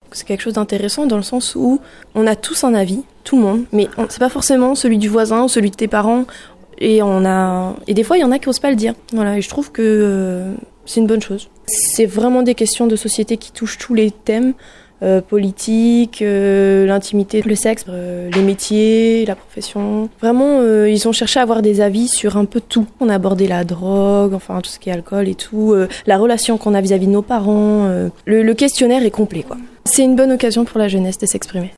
C'est quelque chose d'intéressant dans le sens où on a tous un avis, tout le monde, mais c'est pas forcément celui du voisin ou celui de tes parents. Et des fois, il y en a qui osent pas le dire. Voilà, et je trouve que c'est une bonne chose. C'est vraiment des questions de société qui touchent tous les thèmes. Politique, l'intimité, le sexe, les métiers, la profession. Vraiment, ils ont cherché à avoir des avis sur un peu tout. On a abordé la drogue, enfin tout ce qui est alcool et tout, la relation qu'on a vis-à-vis de nos parents. Le questionnaire est complet, quoi. C'est une bonne occasion pour la jeunesse de s'exprimer.